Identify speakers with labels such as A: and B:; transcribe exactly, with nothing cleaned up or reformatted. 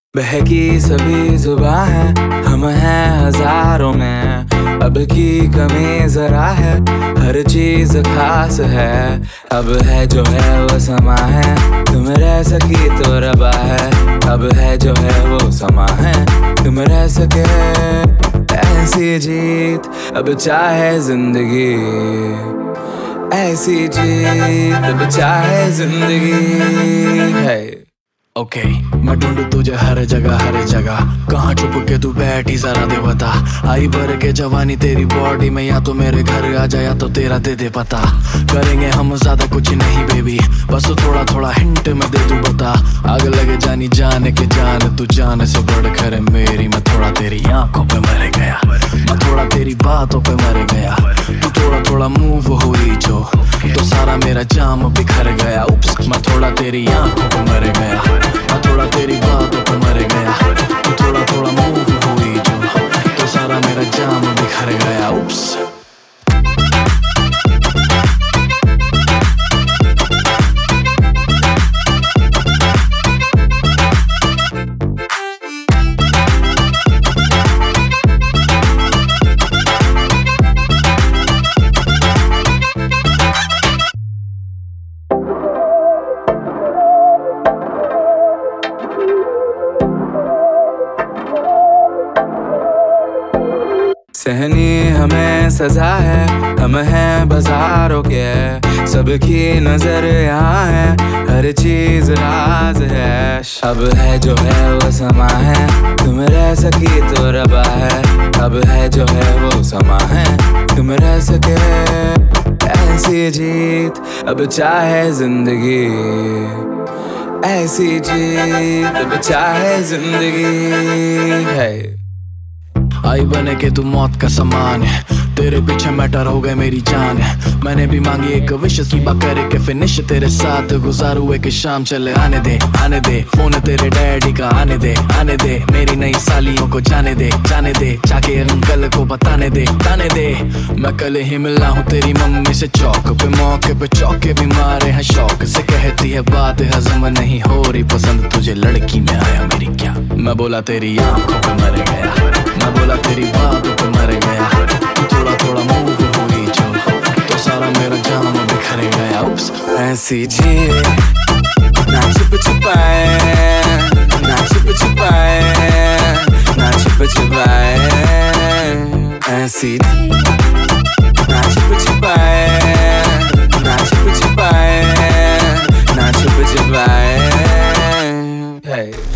A: बहकी सभी जुबां है, हम हैं हजारों में। अब की कमी जरा है, हर चीज खास है। अब है जो है वो समा है, तुम रह सकी तो रबा है। अब है जो है वो समा है, तुम रह सके ऐसी जीत। अब चाहे जिंदगी ऐसी जीत, अब चाहे जिंदगी है।
B: ओके okay, मैं ढूंढू तुझे हर जगह हर जगह, कहाँ छुप के तू बैठी जरा दे बता। आई भर के जवानी तेरी बॉडी में, या तो मेरे घर आ जा या तो तेरा दे दे पता। करेंगे हम ज्यादा कुछ नहीं बेबी, बस थोड़ा थोड़ा हिंट में दे तू बता। आग लगे जानी जान के जान, तू जान से बढ़ कर मेरी। मैं थोड़ा तेरी आंखों पे मर गया, मैं थोड़ा तेरी बातों पे मर गया। तू थोड़ा थोड़ा मूव हुई जो, तो सारा मेरा जाम बिखर गया। उप्स, मैं थोड़ा तेरी आंखों पे मर गया, मैं थोड़ा तेरी बातों पे मर गया। तू थोड़ा थोड़ा मूव हुई जो, तो सारा मेरा जाम बिखर गया। उप्स,
A: सहनी हमें सजा है, हम हैं बाजारों के। सबकी नजर यहाँ है, हर चीज राज है। अब है जो है वो समा है, तुम रह सकी तो रबा है। अब है जो है वो समा है, तुम रह सके ऐसी जीत। अब चाहे जिंदगी ऐसी जीत, अब चाहे जिंदगी है।
B: आई बने के तू मौत का समान है, तेरे पीछे मैटर हो गए मेरी जान है। मैंने भी मांगी एक विश, सीबा करे के फिनिश तेरे साथ गुजारू एक शाम। चले आने दे आने दे, फोन तेरे डैडी का आने दे आने दे। मेरी नई सालियों को जाने दे जाने दे, जाके अंकल को बताने दे ताने दे। मैं कल ही मिला हूँ तेरी मम्मी से चौक पे, मौके पे चौके भी मारे हैं शौक से। कहती है बात हजम नहीं हो रही, पसंद तुझे लड़की में आया मेरी क्या। मैं बोला तेरी आंखों पे मर गया, मैं बोला तेरी बातों पे मर गया। तू थोड़ा थोड़ा मूव हुई जो, तो सारा मेरा जाम बिखर गया। उप्स,
A: ऐसी जीत ना छुप छुपाए, ना छुप छुपाए, ना छुप छुपाए। ऐसी ना छुप छुपाए, ना छुप छुपाए, ना छुप छुपाए।